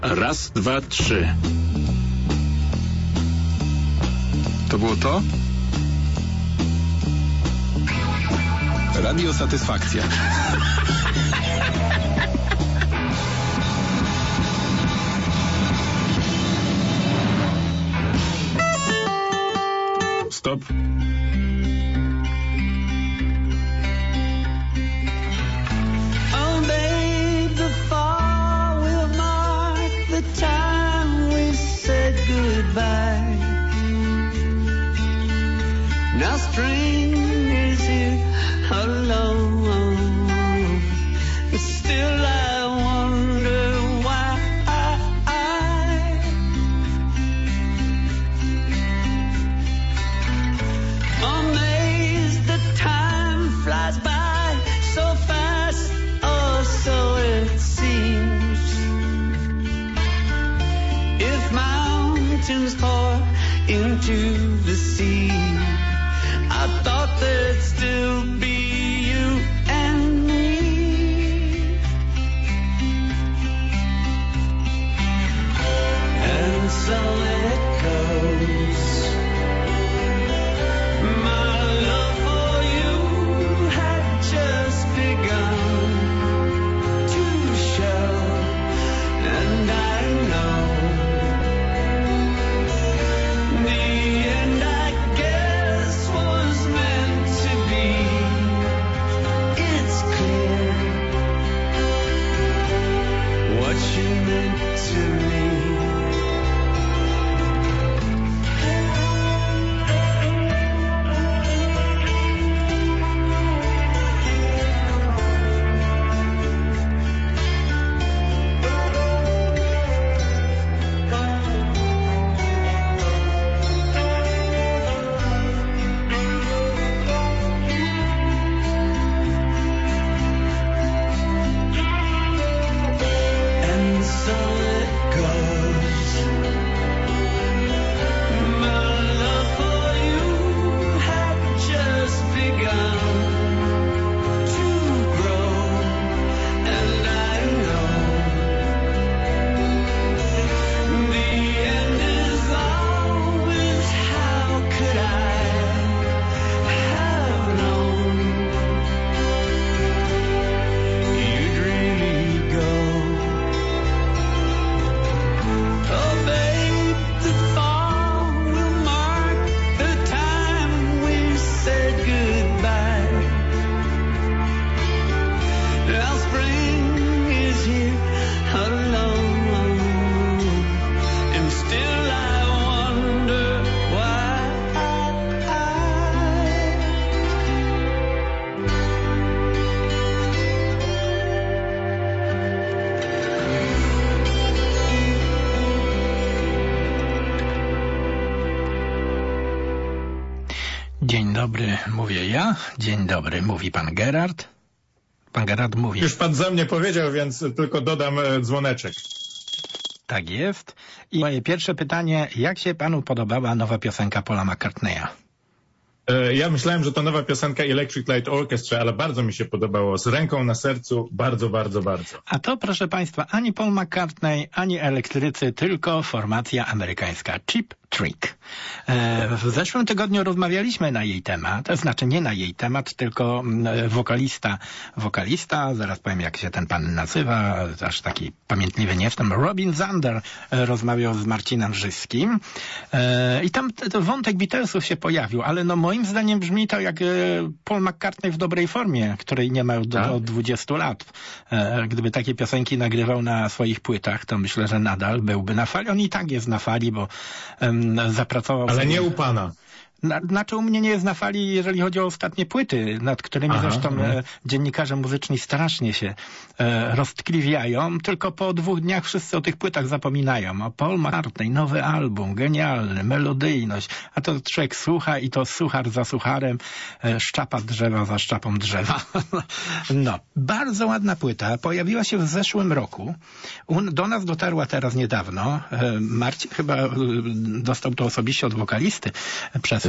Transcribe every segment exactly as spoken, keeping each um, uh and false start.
Raz, dwa, trzy. To było to? Radio Satysfakcja. Stop. Oh, babe, the fall will mark the time we said goodbye. Now spring is here alone, but still I wonder why. Amazed that time flies by so fast, oh, so it seems. If mountains pour into the sea, I thought there'd still be you and me. And so it goes. My love for you had just begun to show, and I know the end, I guess, was meant to be. It's clear what you meant to me. And so it goes. My love for you had just begun to grow, and I know the end is always, how could I have known you'd really go. Oh, babe, the fall will mark the time we said goodbye. Now spring is here alone, and still I wonder why. Dzień dobry, mówię ja. Dzień dobry, mówi pan Gerard. Pan Gerard mówi. Już pan za mnie powiedział, więc tylko dodam e, dzwoneczek. Tak jest. I moje pierwsze pytanie, jak się panu podobała nowa piosenka Paula McCartneya? E, ja myślałem, że to nowa piosenka Electric Light Orchestra, ale bardzo mi się podobało. Z ręką na sercu, bardzo, bardzo, bardzo. A to, proszę państwa, ani Paul McCartney, ani elektrycy, tylko formacja amerykańska Cheap Trick. E, w zeszłym tygodniu rozmawialiśmy na jej temat, to znaczy nie na jej temat, tylko mm, wokalista, wokalista, zaraz powiem jak się ten pan nazywa, aż taki pamiętliwy nie jestem, Robin Zander e, rozmawiał z Marcinem Żyskim e, i tam t, to wątek Beatlesów się pojawił, ale no moim zdaniem brzmi to jak e, Paul McCartney w dobrej formie, której nie ma od, Tak? od dwudziestu lat. E, gdyby takie piosenki nagrywał na swoich płytach, to myślę, że nadal byłby na fali. On i tak jest na fali, bo em, zapracował Ale sobie... nie u pana. Na, znaczy u mnie nie jest na fali, jeżeli chodzi o ostatnie płyty, nad którymi Aha, zresztą aha. e, dziennikarze muzyczni strasznie się e, roztkliwiają, tylko po dwóch dniach wszyscy o tych płytach zapominają. O Paul McCartney, nowy album, genialny, melodyjność, a to człowiek słucha i to suchar za sucharem, e, szczapa drzewa za szczapą drzewa. No, bardzo ładna płyta, pojawiła się w zeszłym roku, U, do nas dotarła teraz niedawno, e, Marcin chyba e, dostał to osobiście od wokalisty, przesłał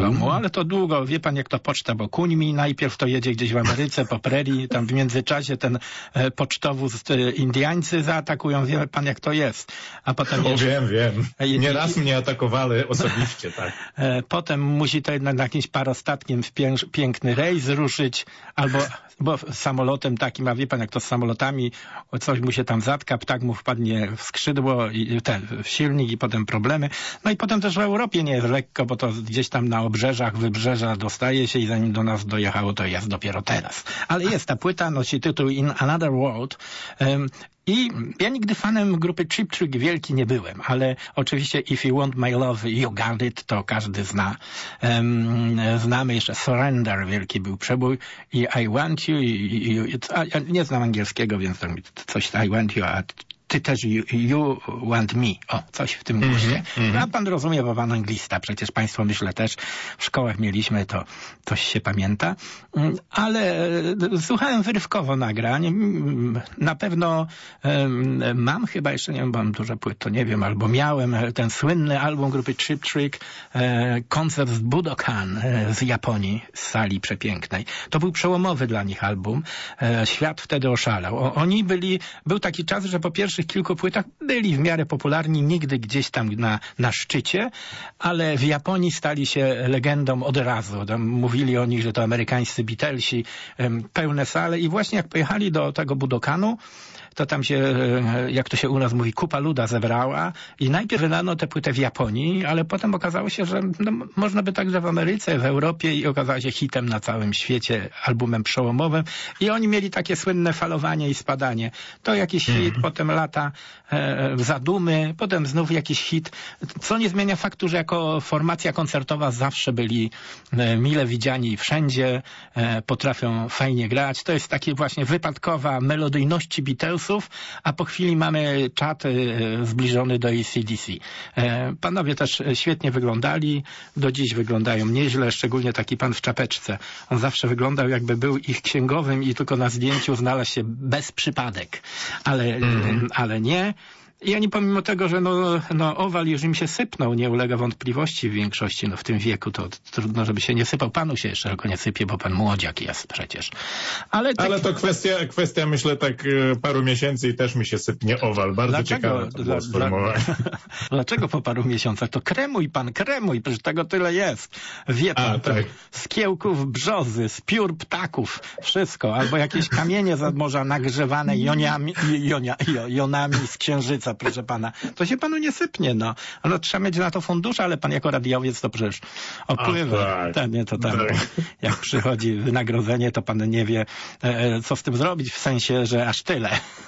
domu, ale to długo, wie pan jak to poczta, bo kuńmi najpierw to jedzie gdzieś w Ameryce po prerii, tam w międzyczasie ten e, pocztowóz e, Indiańcy zaatakują, wie pan jak to jest. A potem O, jeszcze, wiem, wiem. e, Nieraz mnie atakowali osobiście, tak. E, potem musi to jednak na jakimś parostatkiem w pię piękny rejs ruszyć, albo bo samolotem takim, a wie pan jak to z samolotami, coś mu się tam zatka, ptak mu wpadnie w skrzydło, i ten, w silnik i potem problemy. No i potem też w Europie nie jest lekko, bo to gdzieś tam na obrzeżach, wybrzeża dostaje się i zanim do nas dojechało, to jest dopiero teraz. Ale jest ta płyta, nosi tytuł In Another World. Um, I ja nigdy fanem grupy Cheap Trick wielki nie byłem, ale oczywiście If You Want My Love, You Got It, to każdy zna. Um, znamy jeszcze Surrender, wielki był przebój i I Want You, i, i, i, a, ja nie znam angielskiego, więc to coś I Want You, a ty też you, you want me. O, coś w tym guście. Mm-hmm, a pan rozumie, bo pan anglista, przecież państwo myślę też w szkołach mieliśmy, to coś się pamięta. Ale słuchałem wyrywkowo nagrań. Na pewno um, mam chyba, jeszcze nie wiem, bo mam dużo płyt, to nie wiem, albo miałem ten słynny album grupy Cheap Trick, e, koncert z Budokan e, z Japonii, z sali przepięknej. To był przełomowy dla nich album. E, świat wtedy oszalał. O, oni byli, był taki czas, że po pierwszych kilku płytach byli w miarę popularni, nigdy gdzieś tam na, na szczycie, ale w Japonii stali się legendą od razu. Tam mówili o nich, że to amerykańscy Beatlesi, pełne sale i właśnie jak pojechali do tego Budokanu, to tam się, jak to się u nas mówi, kupa luda zebrała i najpierw wydano tę płytę w Japonii, ale potem okazało się, że no, można by także w Ameryce, w Europie i okazała się hitem na całym świecie, albumem przełomowym i oni mieli takie słynne falowanie i spadanie. To jakiś hit, mm. potem lata e, zadumy, potem znów jakiś hit, co nie zmienia faktu, że jako formacja koncertowa zawsze byli e, mile widziani wszędzie, e, potrafią fajnie grać. To jest takie właśnie wypadkowa melodyjności Beatlesów, a po chwili mamy czat zbliżony do A C D C. Panowie też świetnie wyglądali, do dziś wyglądają nieźle, szczególnie taki pan w czapeczce. On zawsze wyglądał jakby był ich księgowym i tylko na zdjęciu znalazł się bez przypadek. Ale, mm. ale nie. I oni pomimo tego, że no, no owal już im się sypnął, nie ulega wątpliwości w większości, no w tym wieku to trudno, żeby się nie sypał. Panu się jeszcze tylko nie sypie, bo pan młodziak jest przecież. Ale, tak... Ale to kwestia, kwestia myślę tak paru miesięcy i też mi się sypnie owal. Bardzo Dlaczego? ciekawe to było sformułowanie. Dla... Dlaczego po paru miesiącach? To kremuj pan, kremuj, przecież tego tyle jest. Wie pan, A, tak. z kiełków brzozy, z piór ptaków, wszystko. Albo jakieś kamienie z morza nagrzewane joniami, jonia, jonami z księżyca, proszę pana. To się panu nie sypnie, no. Ale trzeba mieć na to fundusze, ale pan jako radiowiec to przecież opływa. tak. Ten, nie, to tam, tak. Jak przychodzi wynagrodzenie, to pan nie wie, e, co z tym zrobić, w sensie, że aż tyle.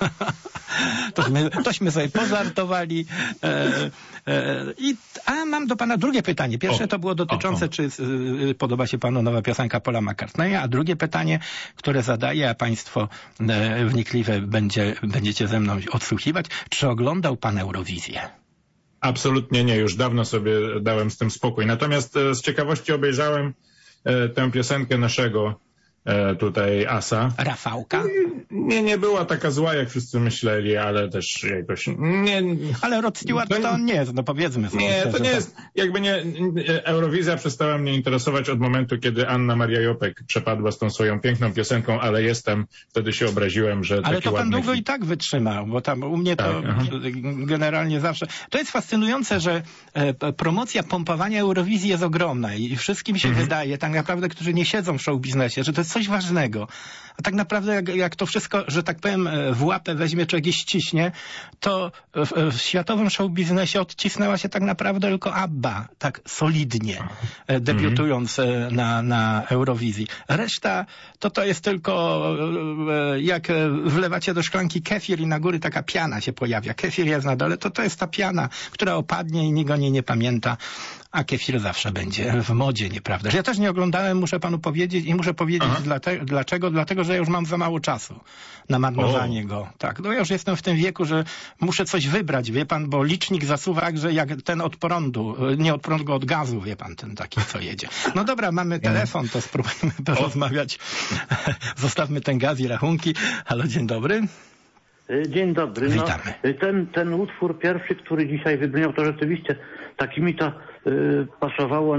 tośmy, tośmy sobie pożartowali. E, e, i, a mam do pana drugie pytanie. Pierwsze o, to było dotyczące, o, o. czy y, podoba się panu nowa piosenka Paula McCartneya, a drugie pytanie, które zadaję, a państwo e, wnikliwe będzie, będziecie ze mną odsłuchiwać, czy oglądał pan Eurowizję? Absolutnie nie, już dawno sobie dałem z tym spokój. Natomiast e, z ciekawości obejrzałem e, tę piosenkę naszego e, tutaj asa. Rafałka? Nie, nie była taka zła, jak wszyscy myśleli, ale też jakoś... Nie, ale Rod Stewart to, to nie jest, no powiedzmy sobie. Nie, to nie to... jest, jakby nie, Eurowizja przestała mnie interesować od momentu, kiedy Anna Maria Jopek przepadła z tą swoją piękną piosenką, ale jestem, wtedy się obraziłem, że ale taki to pan długo hit... i tak wytrzymał, bo tam u mnie to tak, generalnie zawsze... To jest fascynujące, że e, promocja pompowania Eurowizji jest ogromna i wszystkim się mhm. wydaje, tak naprawdę, którzy nie siedzą w show biznesie, że to jest coś ważnego. A tak naprawdę jak, jak to wszystko, że tak powiem, w łapę weźmie, czy jakieś ściśnie, to w, w światowym show biznesie odcisnęła się tak naprawdę tylko ABBA, tak solidnie, debiutując mm-hmm. na, na Eurowizji. Reszta to to jest tylko jak wlewacie do szklanki kefir i na góry taka piana się pojawia. Kefir jest na dole, to to jest ta piana, która opadnie i nikt o niej nie pamięta. A kefir zawsze będzie w modzie, nieprawda? Ja też nie oglądałem, muszę panu powiedzieć i muszę powiedzieć dlate, dlaczego. Dlatego, że ja już mam za mało czasu na marnowanie o. go. Tak, no ja już jestem w tym wieku, że muszę coś wybrać, wie pan, bo licznik zasuwa, że jak ten od prądu, nie od prądu, od gazu, wie pan, ten taki, co jedzie. No dobra, mamy telefon, to spróbujmy porozmawiać. Zostawmy ten gaz i rachunki. Halo, dzień dobry. Dzień dobry. Witamy. No, ten, ten utwór pierwszy, który dzisiaj wybrzmiał, to rzeczywiście tak mi to y, pasowało na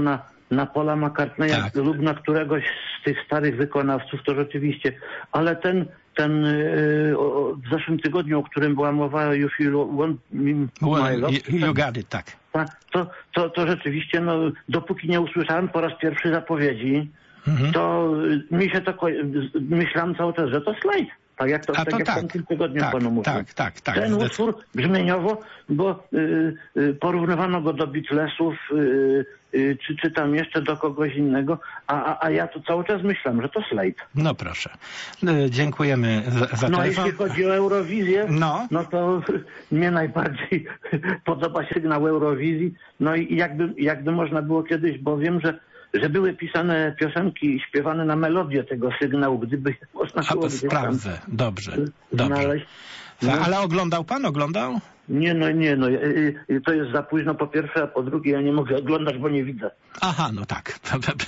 na Paula McCartneya Tak. lub na któregoś z tych starych wykonawców, to rzeczywiście. Ale ten, ten yy, o, w zeszłym tygodniu, o którym była mowa, You Feel Want Me Well, Love, you, you got it, tak. tak, to, to, to rzeczywiście, no, dopóki nie usłyszałem po raz pierwszy zapowiedzi, Mhm. to y, mi się to, ko- myślałem cały czas, że to Slade. Tak jak to, A tak to jak tak, w tamtym tygodniu tak, panu mówiłem. tak, tak, tak. Ten Zdecyd- utwór brzmieniowo, bo y, y, porównywano go do Beatlesów, y, y, czy, czy tam jeszcze do kogoś innego, a, a, a ja tu cały czas myślałem, że to Slade. No proszę. Y, Dziękujemy za, za No a telefon. jeśli chodzi o Eurowizję, No. no to mnie najbardziej podoba się sygnał Eurowizji. No i jakby, jakby można było kiedyś, bo wiem, że że były pisane piosenki śpiewane na melodię tego sygnału, gdyby można A było to gdzieś tam sprawdzę. Dobrze, dobrze. znaleźć. A, ale oglądał pan? Oglądał? Nie, no nie, no y, y, to jest za późno po pierwsze, a po drugie ja nie mogę oglądać, bo nie widzę. Aha, no tak.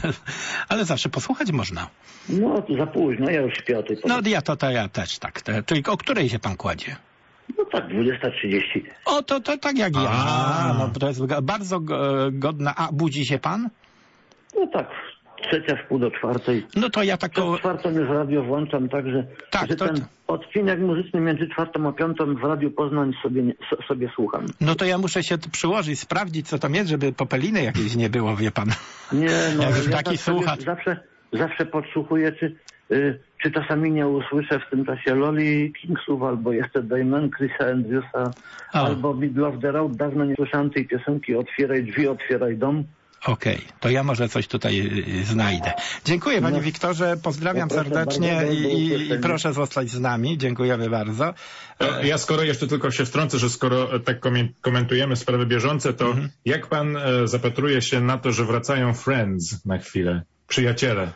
Ale zawsze posłuchać można. No to za późno, ja już śpię o tej porze. No ja to, to ja też tak. Te- Czyli o której się pan kładzie? No tak, dwudziesta trzydzieści. O, to, to tak jak ja. A. No, to jest go- bardzo go- godna. A budzi się pan? No tak, trzecia w pół do czwartej. No to ja tak Przed koło... czwartą już radio włączam, także Tak, że to- ten odcinek muzyczny między czwartą a piątą w Radiu Poznań sobie, nie- so- sobie słucham. No to ja muszę się tu przyłożyć, sprawdzić, co tam jest, żeby popeliny jakiejś nie było, wie pan. Nie, no Jak już ja taki tak sobie słuchacz. zawsze, zawsze podsłuchuję, czy, y, czy czasami nie usłyszę w tym czasie Loli Kingsów, albo Yesterday Man, Chrisa Andrewsa, O. albo Middle of the Road. Dawno nie słyszałem tej piosenki Otwieraj drzwi, otwieraj dom. Okej, to ja może coś tutaj y, znajdę. Dziękuję panie No. Wiktorze, pozdrawiam No proszę serdecznie bardzo, do i, i, i usłyszenia. proszę zostać z nami. Dziękujemy bardzo. E, Ja skoro jeszcze tylko się wtrącę, że skoro e, tak komie- komentujemy sprawy bieżące, to Mhm. jak pan e, zapatruje się na to, że wracają Friends na chwilę? Przyjaciele.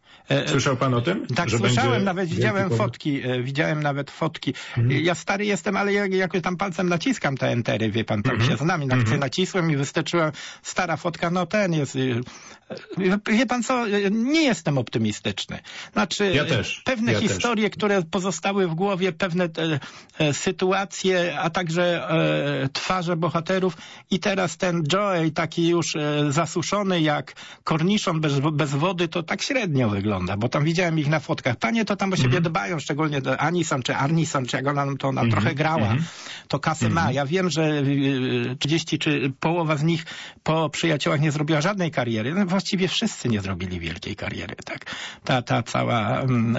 E, Słyszał pan o tym? Tak, Że słyszałem, będzie nawet wielki widziałem powrót? fotki, e, widziałem nawet fotki. Mhm. Ja stary jestem, ale jak, jakoś tam palcem naciskam te entery, wie pan, tam Mhm. się znam i na Mhm. nacisłem i wysteczyłem, stara fotka, no ten jest, y, y, wie pan co, y, nie jestem optymistyczny. Znaczy, Ja też, y, pewne ja też. historie, które pozostały w głowie, pewne e, e, sytuacje, a także e, twarze bohaterów i teraz ten Joey taki już e, zasuszony jak korniszon bez, bez wody, to tak średnio wygląda, bo tam widziałem ich na fotkach. Panie to tam o siebie dbają, szczególnie do Anison czy Arnison, czy jak ona, to ona trochę grała, to kasę ma. Ja wiem, że y, trzydzieści czy połowa z nich po Przyjaciołach nie zrobiła żadnej kariery. No, właściwie wszyscy nie zrobili wielkiej kariery, tak. Ta, ta cała mm,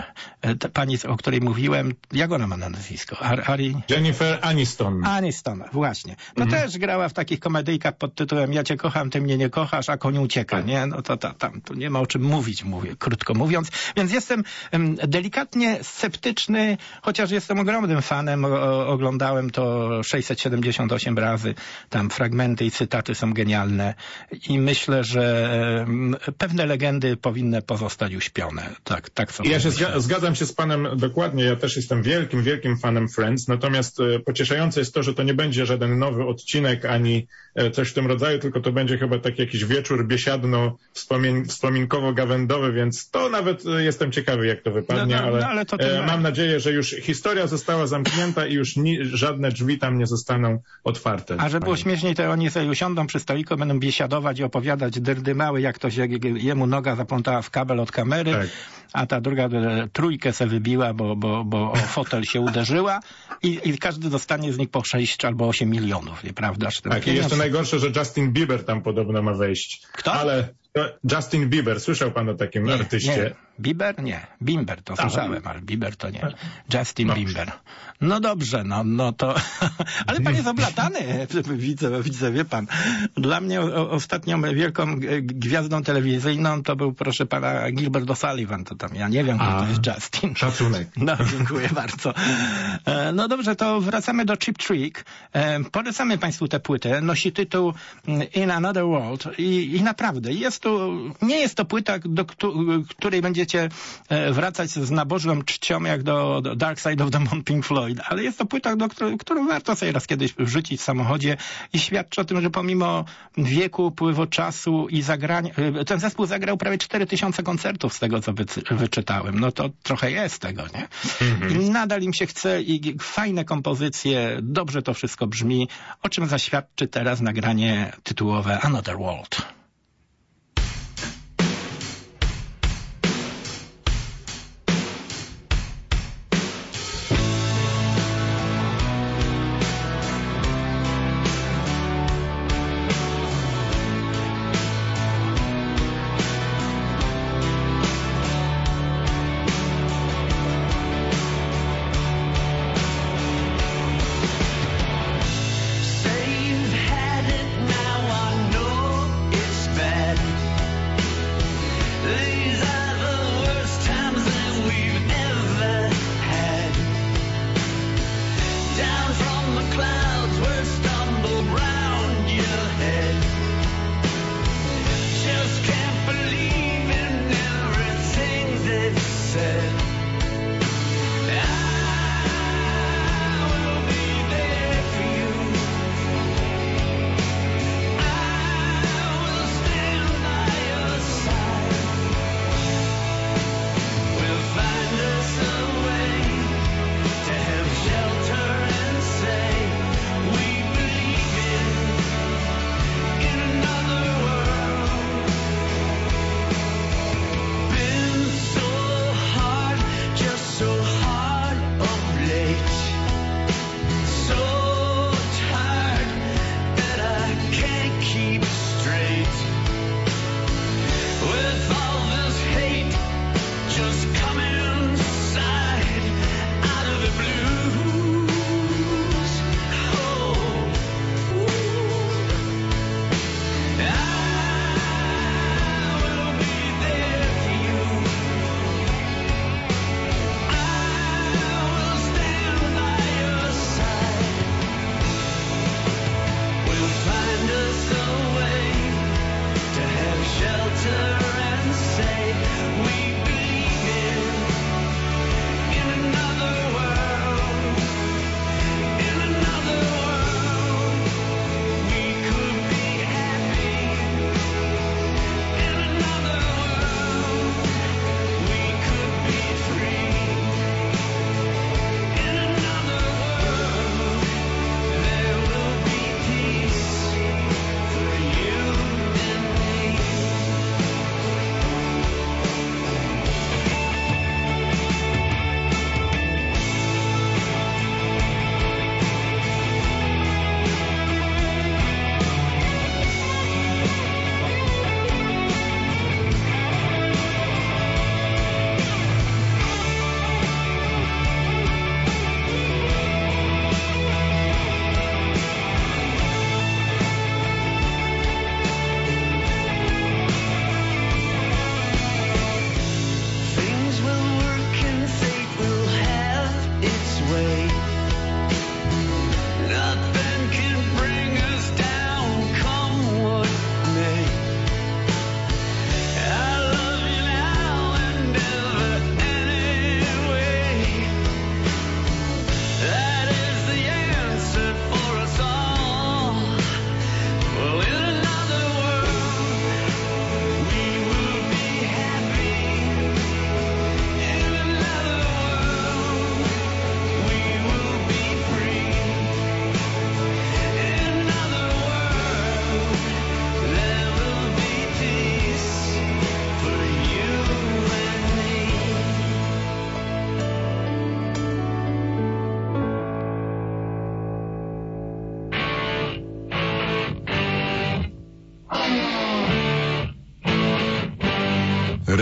e, ta pani, o której mówiłem, jak ona ma na nazwisko? Ar, Ari... Jennifer Aniston. Aniston, właśnie. No też grała w takich komedyjkach pod tytułem Ja cię kocham, ty mnie nie kochasz, a koń ucieka, nie? No to, to tam tu nie ma o czym mówić, mówię, krótko mówiąc. Więc jestem em, delikatnie sceptyczny, chociaż jestem ogromnym fanem. O, o, oglądałem to sześćset siedemdziesiąt osiem razy. Tam fragmenty i cytaty są genialne. I myślę, że em, pewne legendy powinny pozostać uśpione. Tak, tak sobie Ja się myślę. zga- zgadzam się z panem dokładnie. Ja też jestem wielkim, wielkim fanem Friends. Natomiast e, pocieszające jest to, że to nie będzie żaden nowy odcinek ani e, coś w tym rodzaju, tylko to będzie chyba taki jakiś wieczór biesiadno wspomin- wspominkowo-gawędowy, więc to nawet e, jestem ciekawy, jak to wypadnie, No, no, ale, no, ale to e, tym- mam nadzieję, że już historia została zamknięta i już ni- żadne drzwi tam nie zostaną otwarte. A żeby było Panie. śmieszniej, to oni sobie usiądą przy stoliku, będą biesiadować i opowiadać dyrdy mały, jak to się jemu noga zaplątała w kabel od kamery, Tak. a ta druga e, trójkę se wybiła, bo, bo, bo o fotel się uderzyła i, i każdy dostanie z nich po sześć albo osiem milionów, nieprawdaż? Ten Tak, i pieniądz- jeszcze najgorsze, że Justin Bieber tam podobno ma wejść. Kto? Ale to Justin Bieber, słyszał pan o takim Nie, artyście? nie. Bieber? Nie. Bimber to Aha. słyszałem, ale Bieber to nie. Justin Dobrze. Bieber. No dobrze, no, no to... Ale pan jest oblatany, widzę, widzę, wie pan. Dla mnie o, ostatnią wielką g- gwiazdą telewizyjną to był, proszę pana, Gilbert O'Sullivan. To tam, ja nie wiem, kto A. to jest Justin. Szacunek. No, dziękuję bardzo. E, No dobrze, to wracamy do Cheap Trick. E, Polecamy państwu tę płytę. Nosi tytuł In Another World i, i naprawdę jest to, nie jest to płyta, do któ- której będziecie e, wracać z nabożną czcią jak do, do Dark Side of the Moon Pink Floyd, ale jest to płyta, do której, którą warto sobie raz kiedyś wrzucić w samochodzie i świadczy o tym, że pomimo wieku, upływu czasu i zagrania, e, ten zespół zagrał prawie cztery tysiące koncertów z tego, co wycy- wyczytałem. No to trochę jest tego, nie? I nadal im się chce i fajne kompozycje, dobrze to wszystko brzmi, o czym zaświadczy teraz nagranie tytułowe Another World.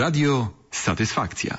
Radio Satysfakcja.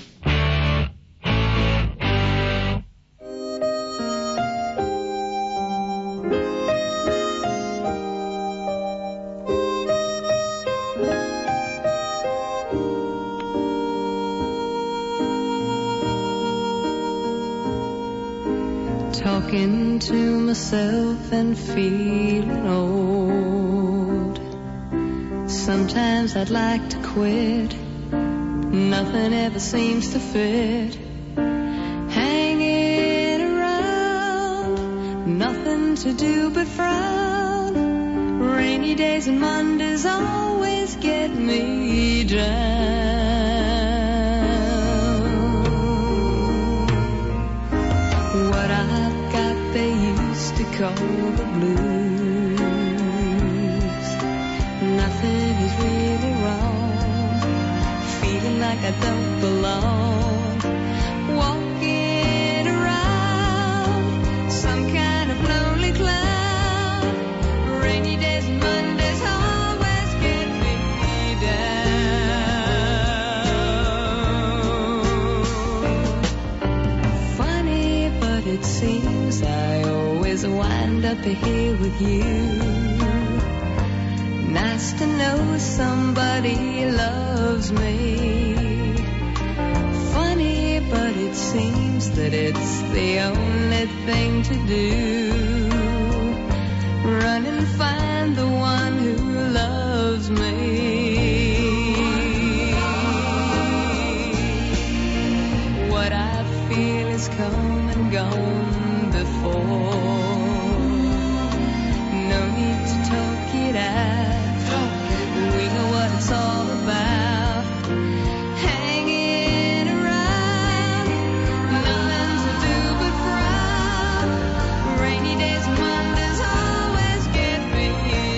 Talking to myself and feeling old. Sometimes I'd like to quit. Nothing ever seems to fit. Hanging around, nothing to do but frown. Rainy days and Mondays always get me down. What I've got they used to call the blues. Nothing is really wrong. Feeling like I don't belong. Walking around some kind of lonely cloud. Rainy days and Mondays always get me down. Funny, but it seems I always wind up here with you. Nice to know somebody loves me. Funny, but it seems that it's the only thing to do. Run and find the one who loves me. What I feel is come and gone before. No need to talk it out. It's all about hanging around, nothing to do but frown. Rainy days and Mondays always get me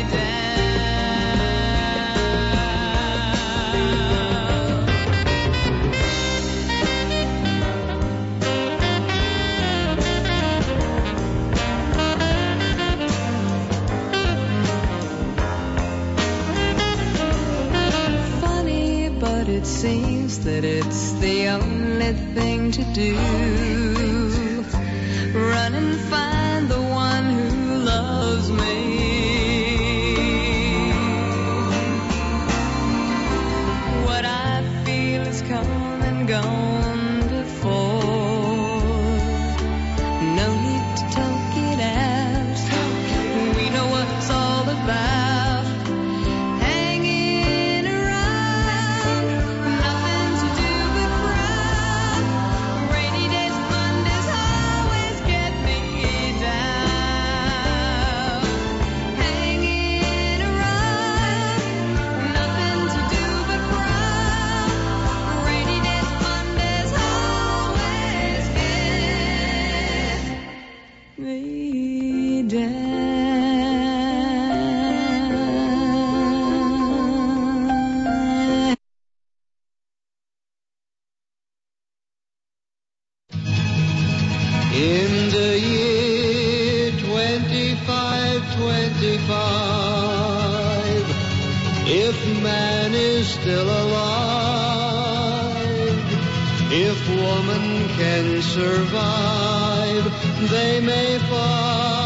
It seems that it's the only thing to do. Run and find the one who loves me. What I feel is come and gone before. No need to talk it out. We know what it's all about. In the year twenty-five twenty-five, if man is still alive, if woman can survive, they may find.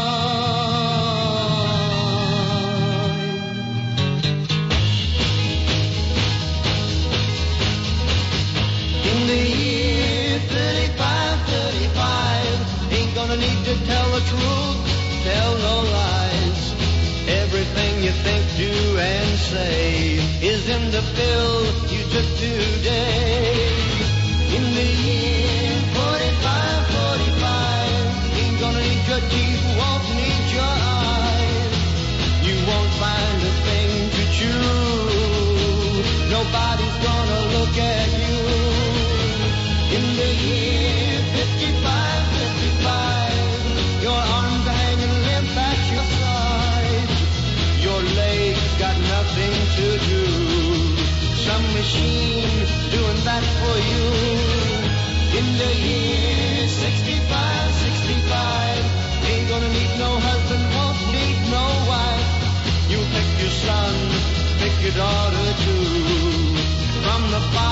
In the year thirty-five thirty-five, ain't gonna need to tell the truth, tell no lies. Everything you think, do, and say is in the pill you took today. In the year forty-five forty-five, ain't gonna need your teeth, won't need your eyes. You won't find a thing to chew, nobody's gonna look at you. In the year fifty-five fifty-five, your arms are hanging limp at your side. Your legs got nothing to do. Some machine doing that for you. In the year sixty-five sixty-five, ain't gonna need no husband, won't need no wife. You pick your son, pick your daughter too. From the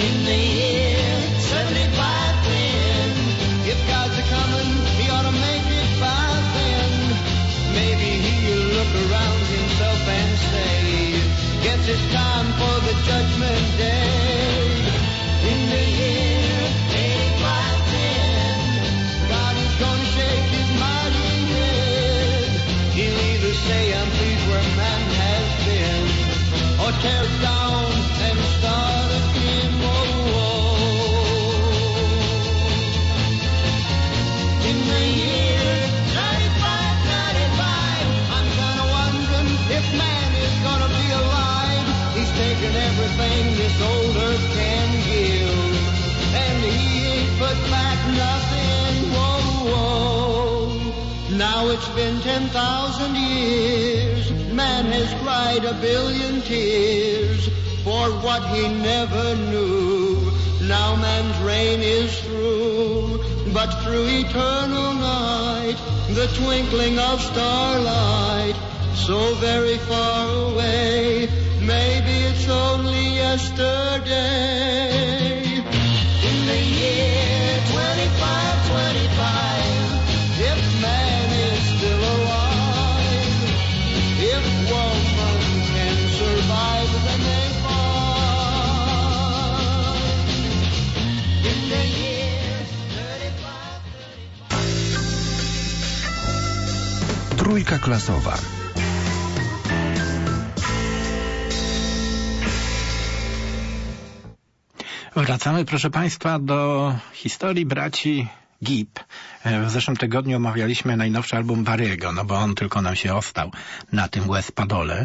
In the year seventy-five then, if God's a-comin', he ought to make it by then. Maybe he'll look around himself and say, guess it's time for the judgment day. In the year eighty-five ten, God is gonna shake his mighty head. He'll either say, I'm pleased where man has been, or tear it down and start again. Whoa, whoa. In the year ninety-five ninety-five, I'm kinda wondering if man is gonna be alive. He's taken everything this old earth can give, and he ain't put back nothing. Whoa, whoa. Now it's been ten thousand years. Man has cried a billion tears for what he never knew. Now man's reign is through, but through eternal night, the twinkling of starlight, so very far away, maybe it's only yesterday. In the year twenty-five twenty-five, if man is still alive, if woman can survive, then they find. In the year thirty-five thirty-five. Trójka klasowa. Wracamy, proszę Państwa, do historii braci Gibb. W zeszłym tygodniu omawialiśmy najnowszy album Barry'ego, no bo on tylko nam się ostał na tym West Padole.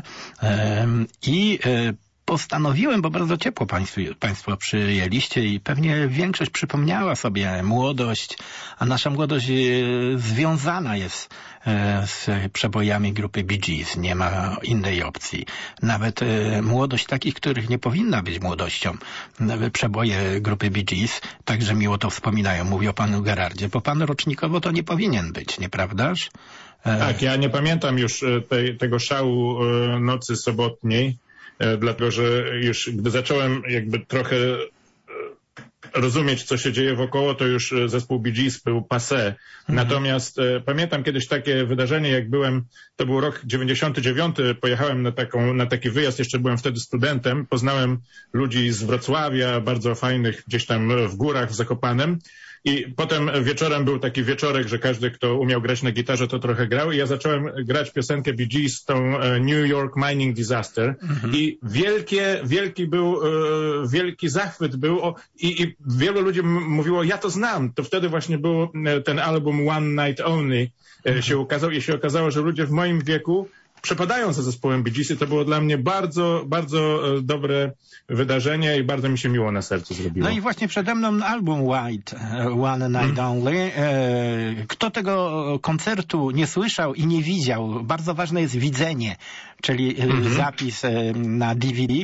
I postanowiłem, bo bardzo ciepło państwo, państwo przyjęliście i pewnie większość przypomniała sobie młodość, a nasza młodość związana jest z przebojami grupy Bee Gees. Nie ma innej opcji. Nawet młodość takich, których nie powinna być młodością. Przeboje grupy Bee Gees także miło to wspominają. Mówię o panu Gerardzie, bo pan rocznikowo to nie powinien być, nieprawdaż? Tak, ja nie pamiętam już tej, tego szału nocy sobotniej, dlatego że już gdy zacząłem jakby trochę rozumieć, co się dzieje wokoło, to już zespół Bee Gees był passé. Mhm. Natomiast e, pamiętam kiedyś takie wydarzenie, jak byłem, to był rok dziewięćdziesiąty dziewiąty, pojechałem na, taką, na taki wyjazd, jeszcze byłem wtedy studentem, poznałem ludzi z Wrocławia, bardzo fajnych, gdzieś tam w górach, w Zakopanem. I potem wieczorem był taki wieczorek, że każdy, kto umiał grać na gitarze, to trochę grał i ja zacząłem grać piosenkę Bee Gees, tą New York Mining Disaster. Mhm. I wielkie, wielki był, wielki zachwyt był o, i, i wielu ludzi m- mówiło, ja to znam. To wtedy właśnie był ten album One Night Only mhm. się ukazał i się okazało, że ludzie w moim wieku przepadają za zespołem Bee Gees i to było dla mnie bardzo, bardzo dobre wydarzenie i bardzo mi się miło na sercu zrobiło. No i właśnie przede mną album White, One Night hmm. Only. Kto tego koncertu nie słyszał i nie widział, bardzo ważne jest widzenie, czyli hmm. zapis na D V D,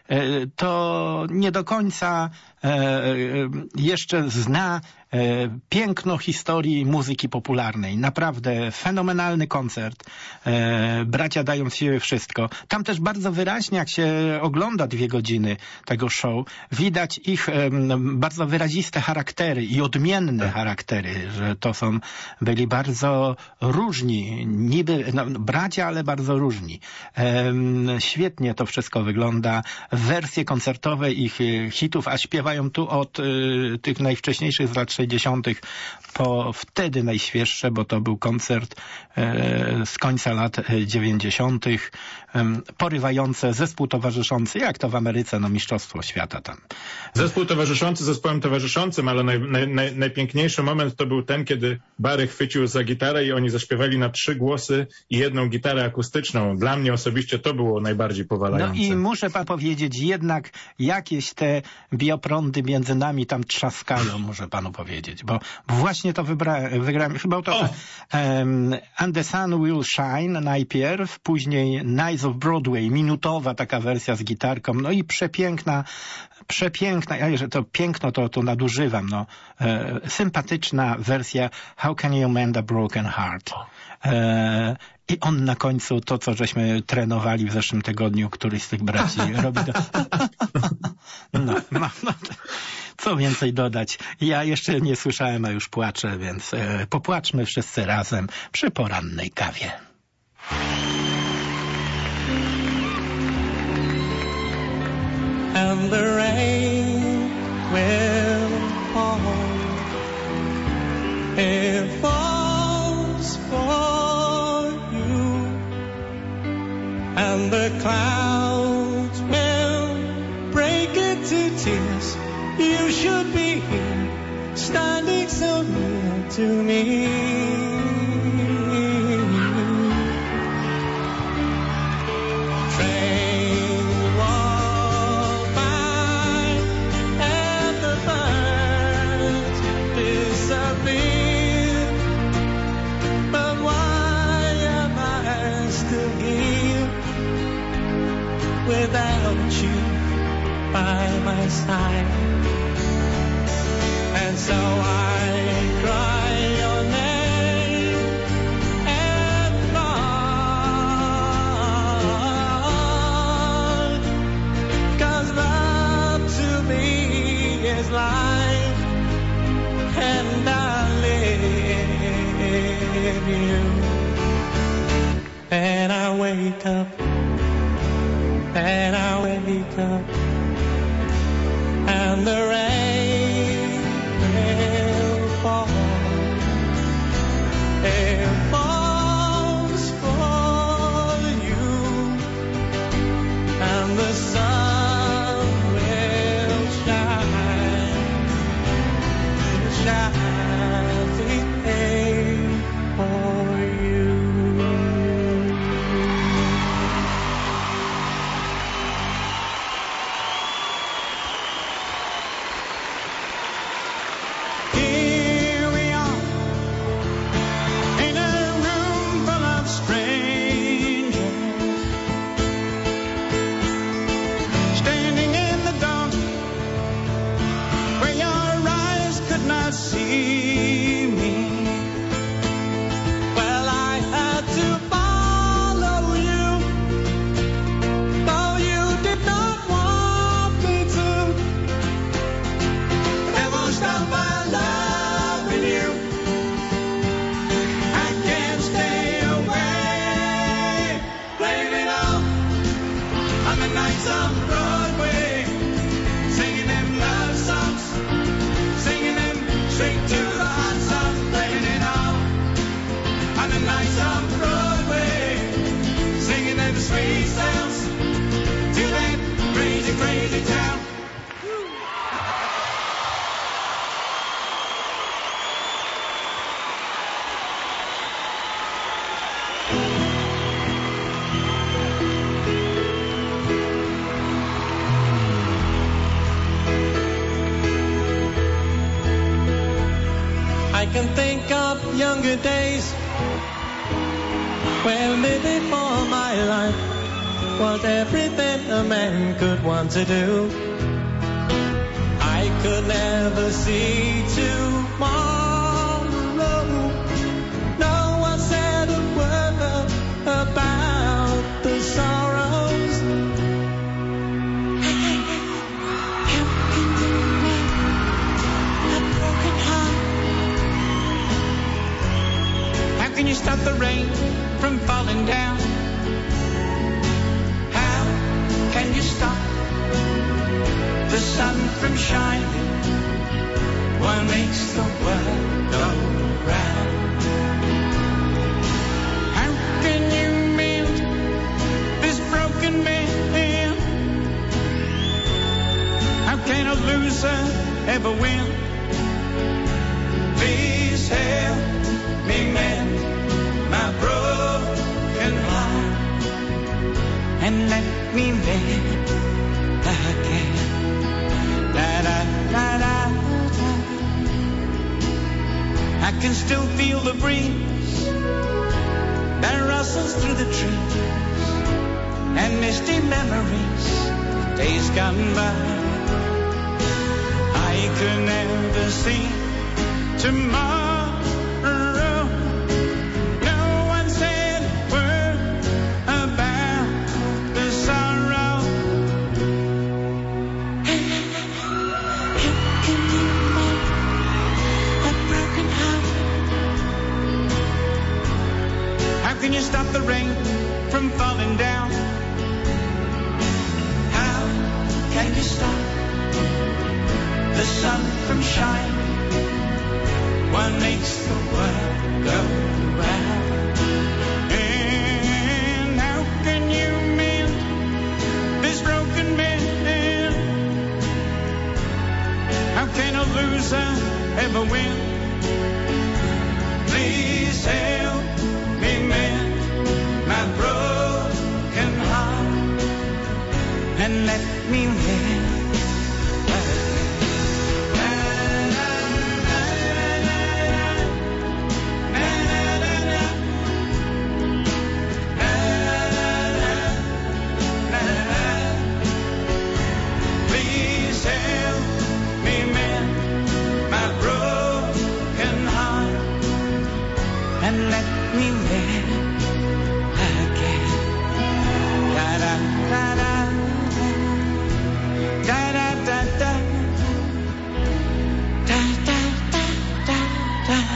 to nie do końca jeszcze zna piękno historii muzyki popularnej. Naprawdę fenomenalny koncert. Bracia dają z siebie wszystko. Tam też bardzo wyraźnie, jak się ogląda dwie godziny tego show, widać ich bardzo wyraziste charaktery i odmienne charaktery, że to są, byli bardzo różni, niby no, bracia, ale bardzo różni. Świetnie to wszystko wygląda. Wersje koncertowe ich hitów, a śpiewają tu od tych najwcześniejszych z lat sześćdziesiątych po wtedy najświeższe, bo to był koncert e, z końca lat dziewięćdziesiątych. E, porywające, zespół towarzyszący, jak to w Ameryce, no mistrzostwo świata tam. Zespół towarzyszący zespołem towarzyszącym, ale naj, naj, naj, najpiękniejszy moment to był ten, kiedy Barry chwycił za gitarę i oni zaśpiewali na trzy głosy i jedną gitarę akustyczną. Dla mnie osobiście to było najbardziej powalające. No i muszę pan powiedzieć, jednak jakieś te bioprądy między nami tam trzaskają, muszę panu powiedzieć, bo właśnie to wybra- wygrałem, chyba to um, And the Sun Will Shine najpierw, później Nights of Broadway, minutowa taka wersja z gitarką, no i przepiękna, przepiękna, ja że to piękno to, to nadużywam, no, e, sympatyczna wersja How Can You Mend a Broken Heart. E, I on na końcu, to co żeśmy trenowali w zeszłym tygodniu, któryś z tych braci robi to. No, no, no. Co więcej dodać? Ja jeszcze nie słyszałem, a już płaczę, więc e, popłaczmy wszyscy razem przy porannej kawie. And the rain will fall. It falls for you. And the clouds will break into tears. You should be here, standing so near to me. Without you by my side, and so I cry your name and long, 'cause love to me is life, and I live you, and I wake up. And I wake up, and the rain will fall. It falls for you, and the sun will shine, will shine for you. See me. Well, I had to follow you, though you did not want me to. It won't stop my love with you. I can't stay away. Blame it all on the nights on Broadway, singing them love songs, singing them straight to the hot sun, playing it all on the nights on Broadway, singing them sweet sounds to that crazy, crazy town. I can think of younger days where living for my life was everything a man could want to do. I could never see tomorrow. No one said a word about the sorrows. How can you mend a broken heart? How can you stop the rain from falling down? How can you stop the sun from shining? What makes the world go round? How can you mend this broken man? How can a loser ever win? Please help me mend my broken heart and let me live again. Da da da da da. I can still feel the breeze that rustles through the trees and misty memories, days gone by. I could never see tomorrow. Can Can you stop the sun from shining? What makes the world go round? And how can you mend this broken man? How can a loser ever win? Please help me mend my broken heart and let me live. And let me live again. Da da da da da da da da da da da da da.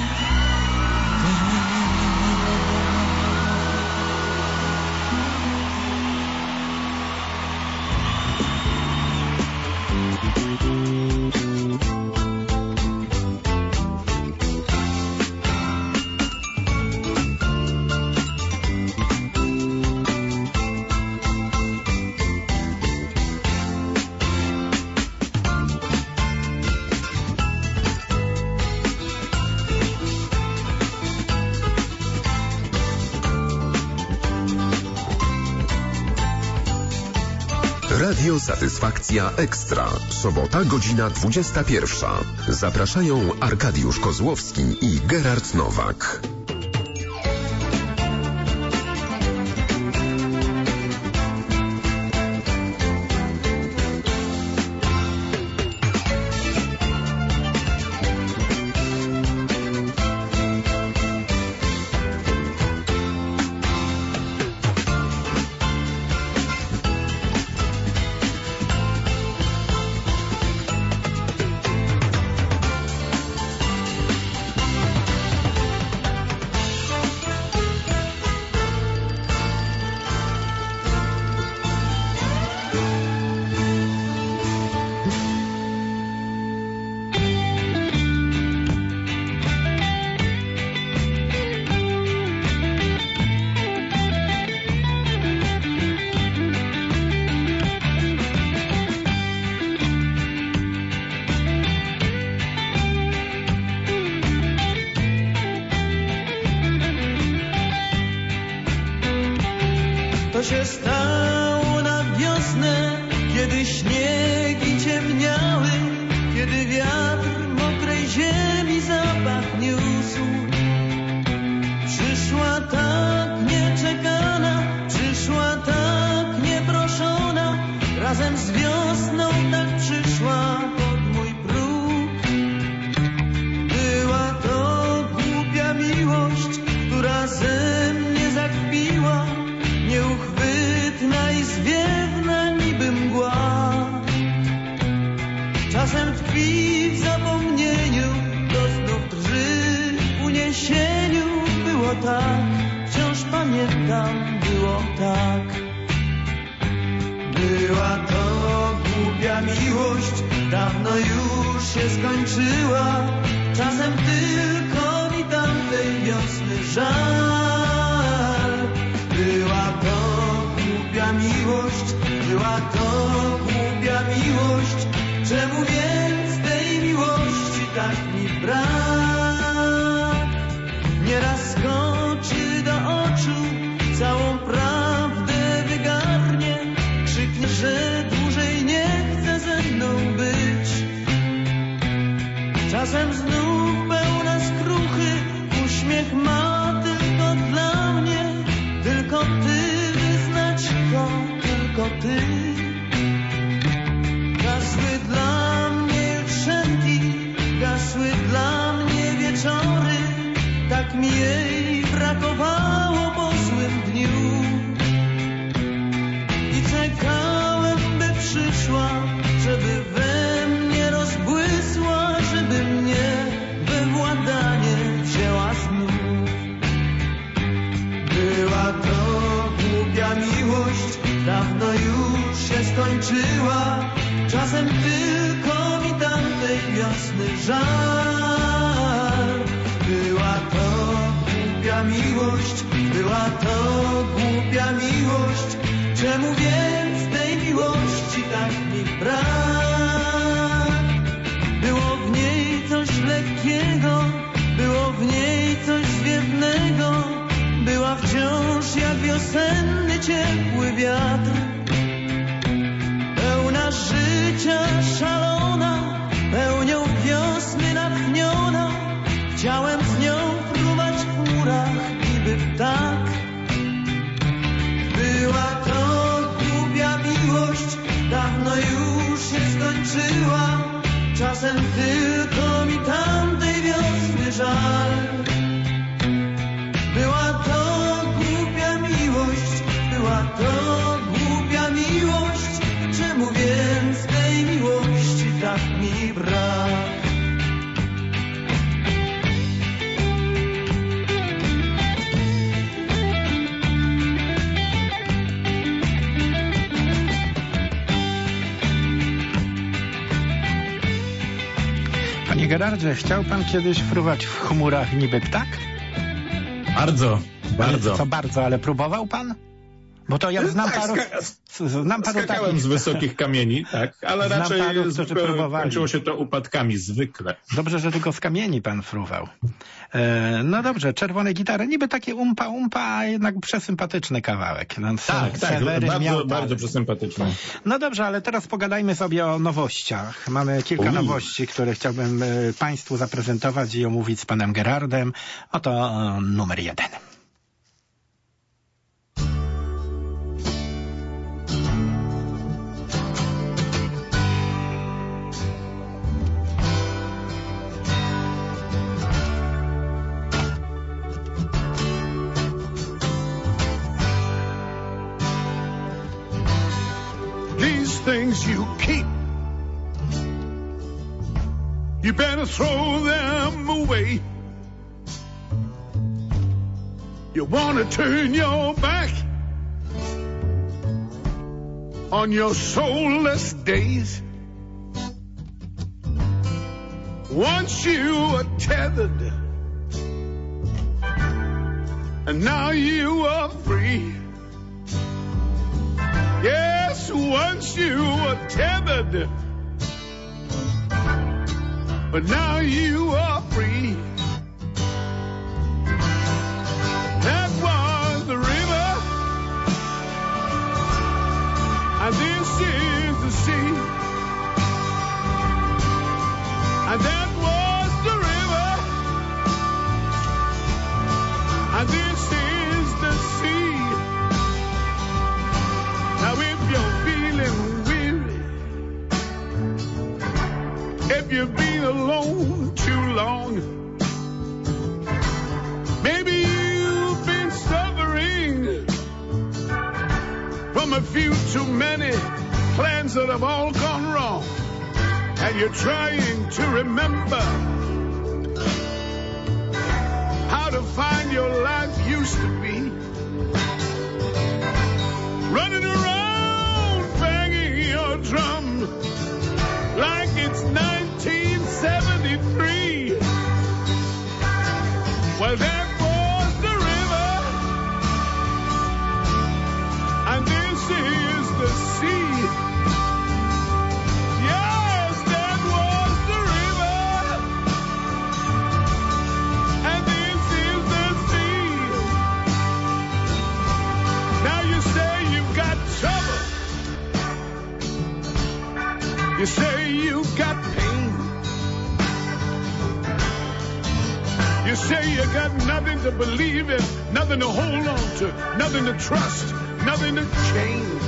Radio Satysfakcja Ekstra. Sobota, godzina dwudziesta pierwsza. Zapraszają Arkadiusz Kozłowski i Gerard Nowak. To się stało na wiosnę, kiedy śniegi ciemniały, kiedy wiatr mokrej ziemi zapach niósł. Przyszła tak nieczekana, przyszła tak nieproszona, razem z wiosną tak przyszła pod mój próg. Była to głupia miłość, która ze mnie zakpiła, nieuchwytna i zwiewna niby mgła. Czasem tkwi w zapomnieniu, to znów drży w uniesieniu. Było tak, wciąż pamiętam, było tak. Była to głupia miłość, dawno już się skończyła. Czasem tylko mi tamtej wiosny żal. Była to głupia miłość, była to głupia miłość. Czemu więc tej miłości tak mi brak? Nieraz skoczy do oczu, całą prawdę wygarnie. Krzyknie, że dłużej nie chce ze mną być. Czasem znów pełna skruchy, uśmiech ma tylko dla mnie. Tylko ty, wyznać to, tylko ty. Gasły dla mnie jutrzenki, gasły dla mnie wiosny żal. Była to głupia miłość, była to głupia miłość. Czemu więc tej miłości tak mi brak? Było w niej coś lekkiego, było w niej coś zwiewnego. Była wciąż jak wiosenny ciepły wiatr. Pełna życia, szalona, pełnią wiosny natchniona. Chciałem z nią fruwać w chmurach, niby ptak. Była to głupia miłość, dawno już się skończyła. Czasem tylko mi tamtej wiosny żal. Była to głupia miłość, była to głupia miłość. Czemu więc tej miłości tak mi brak? Panie Gerardzie, chciał pan kiedyś fruwać w chmurach niby ptak? Bardzo, bardzo. Ale co bardzo, ale próbował pan? Bo to ja znam tak, paru... ska- Znam paru skakałem takich... z wysokich kamieni, tak, ale Znam raczej panów, którzy zwykle próbowali. kończyło się to upadkami, zwykle. Dobrze, że tylko z kamieni pan fruwał. E, no dobrze, czerwone gitary, niby takie umpa umpa, a jednak przesympatyczny kawałek. No, Tak, tak, Seweryn bardzo, miał bardzo talent. przesympatyczne. No dobrze, ale teraz pogadajmy sobie o nowościach. Mamy kilka Uj. nowości, które chciałbym e, państwu zaprezentować i omówić z panem Gerardem. Oto e, numer jeden. These things you keep, you better throw them away. You want to turn your back on your soulless days. Once you were tethered, and now you are free. Yes, once you were tethered, but now you are free. That was the river, and this is the sea. And that was the river, and this is the sea. Now if you're feeling weary, if you've been alone too long, maybe you've been suffering from a few too many plans that have all gone wrong, and you're trying to remember how to find your life used to be. Running around banging your drum like it's nineteen seventy-three. Well, that was the river, and this is the sea. Yes, that was the river, and this is the sea. Now you say you've got trouble. You say you've got pain. You say you got nothing to believe in, nothing to hold on to, nothing to trust, nothing to change.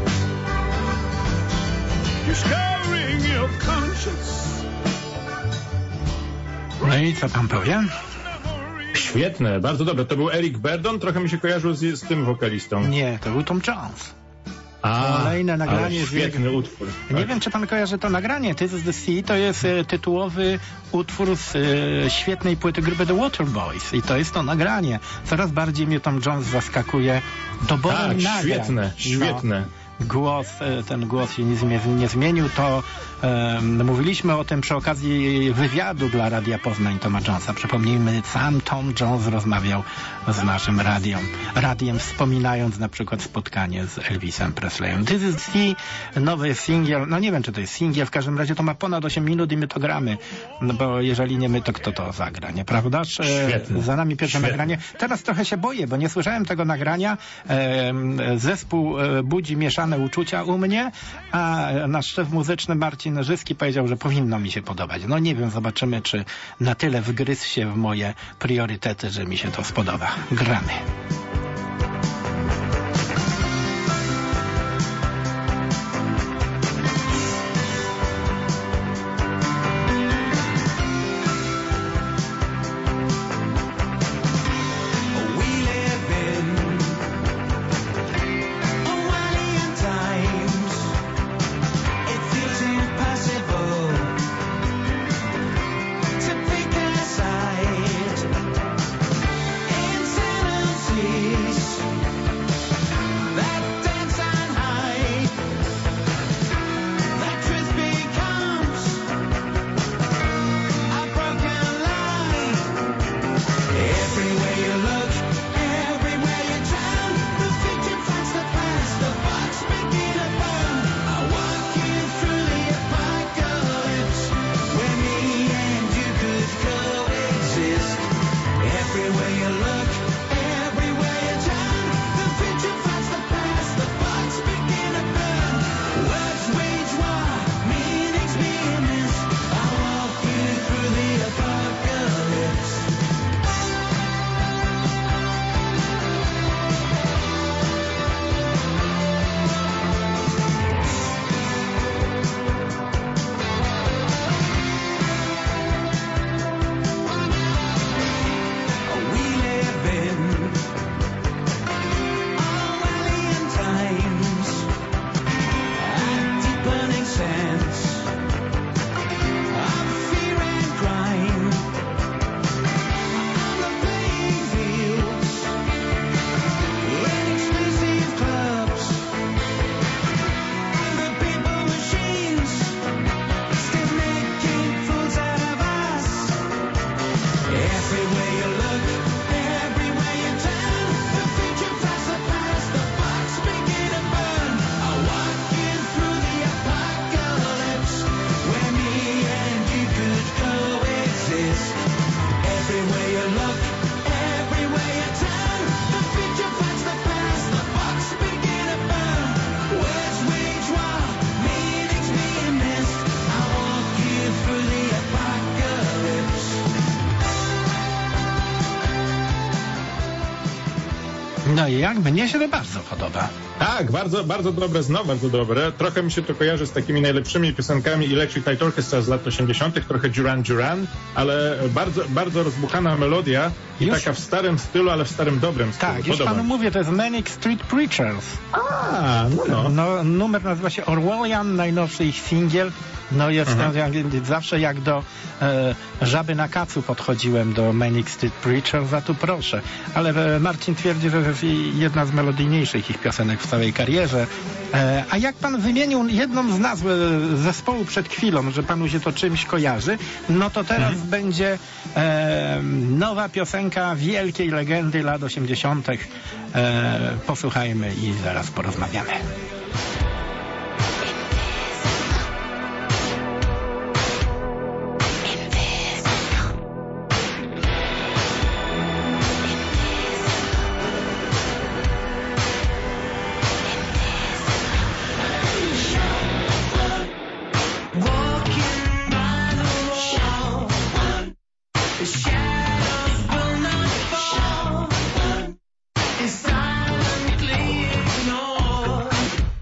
You're scouring your conscience. No i co pan powie? Świetne, bardzo dobre. To był Eric Burdon, trochę mi się kojarzył z, z tym wokalistą. Nie, to był Tom Jones. A, Kolejne nagranie ale z świetny jego- utwór. Nie Tak. wiem, czy pan kojarzy to nagranie. This is the Sea to jest e, tytułowy utwór z e, świetnej płyty grupy The Waterboys. I to jest to nagranie. Coraz bardziej mnie Tom Jones zaskakuje doborem Tak, nagrań. świetne, świetne. No. głos, e, ten głos się nie, zmie- nie zmienił, to e, mówiliśmy o tym przy okazji wywiadu dla Radia Poznań Toma Jonesa. Przypomnijmy, sam Tom Jones rozmawiał z naszym radiem, radiem wspominając na przykład spotkanie z Elvisem Presleyem. This is the nowy singiel, no nie wiem, czy to jest singiel, w każdym razie to ma ponad osiem minut i my to gramy, no bo jeżeli nie my, to kto to zagra, nieprawdaż? E, Świetnie. Za nami pierwsze Świetnie. nagranie. Teraz trochę się boję, bo nie słyszałem tego nagrania. E, zespół e, budzi mieszane uczucia u mnie, a nasz szef muzyczny Marcin Żyski powiedział, że powinno mi się podobać. No nie wiem, zobaczymy, czy na tyle wgryzł się w moje priorytety, że mi się to spodoba. Gramy. We live in Orwellian times. It feels impossible to pick a side. Insanities that dance on high. The truth becomes a broken lie. Everywhere you look, everywhere you turn, the future fights the past, the box begin to burn. I walk you through the apocalypse, where me and you could coexist. Everywhere you look, everywhere you turn, the future fights the past, the box begin to burn. Words wage war, meanings being missed. I walk you through the apocalypse. We live in Orwellian times, a deepening sense of fear and crime on the playing fields, in exclusive clubs, the people machines still making fools out of us. Everywhere you look, everywhere you turn, the future fights the past, the box begin to burn. I walk you through the apocalypse, where me and you could coexist. Everywhere you look, everywhere you turn, the future fights the past, the box begin to burn. Words wage war, meanings being missed. I walk you through the apocalypse. No i jak? Mnie się to bardzo podoba. Tak, bardzo, bardzo dobre, znowu bardzo dobre. Trochę mi się to kojarzy z takimi najlepszymi piosenkami Electric Light Orchestra z lat osiemdziesiątych, trochę Duran Duran, ale bardzo, bardzo rozbuchana melodia i Już? taka w starym stylu, ale w starym dobrym stylu. Tak, już Podoba panu mi. mówię, to jest Manic Street Preachers. A, no no. No, numer nazywa się Orwellian, najnowszy ich singiel. No jestem jak, zawsze jak do e, Żaby na kacu podchodziłem do Manic Street Preachers, a tu proszę. Ale e, Marcin twierdzi, że to jest i- jedna z melodyjniejszych ich piosenek w całej karierze. E, a jak pan wymienił jedną z nazw e, zespołu przed chwilą, że panu się to czymś kojarzy, no to teraz będzie e, nowa piosenka wielkiej legendy lat osiemdziesiątych. E, posłuchajmy i zaraz porozmawiamy. Walking by the wall, the shadows will not fall. Is silently ignored.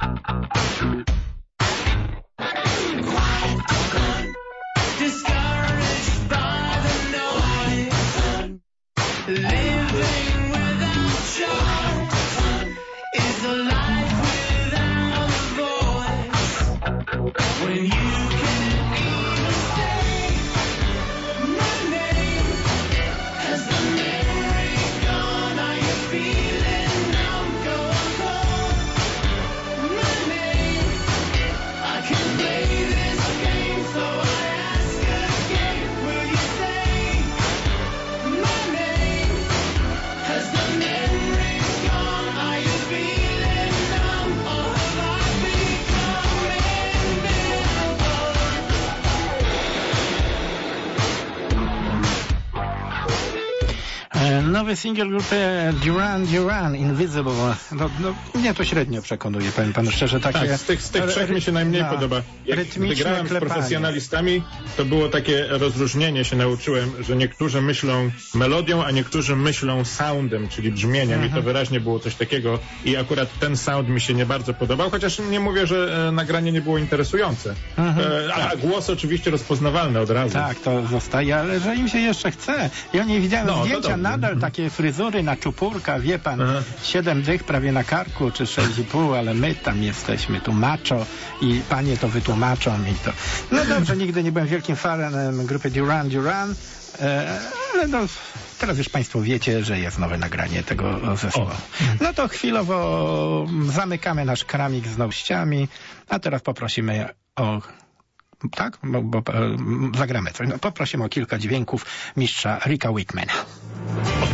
Nowy singiel grupy Duran Duran, Invisible. No, no, mnie to średnio przekonuje, powiem panu szczerze. Takie, tak, z tych, z tych trzech mi się najmniej no, podoba. Jak gdy grałem z klepanie. profesjonalistami, to było takie rozróżnienie, się nauczyłem, że niektórzy myślą melodią, a niektórzy myślą soundem, czyli brzmieniem, mhm. i to wyraźnie było coś takiego. I akurat ten sound mi się nie bardzo podobał, chociaż nie mówię, że e, nagranie nie było interesujące. Mhm. E, a tak. Głos oczywiście rozpoznawalny od razu. Tak, to zostaje, ale że im się jeszcze chce. Ja nie widziałem no, zdjęcia, nadal mhm. takie fryzury na czupurka, wie pan, mhm. siedem dych prawie na karku, czy sześć i pół, ale my tam jesteśmy, tu macho i panie to wytłumaczą mi to. No dobrze, nigdy nie byłem wielkim fanem grupy Duran Duran, e, ale no, teraz już państwo wiecie, że jest nowe nagranie tego zespołu. No to chwilowo zamykamy nasz kramik z nowościami, a teraz poprosimy o... Tak? Bo, bo, zagramy coś. No, poprosimy o kilka dźwięków mistrza Ricka Wakeman.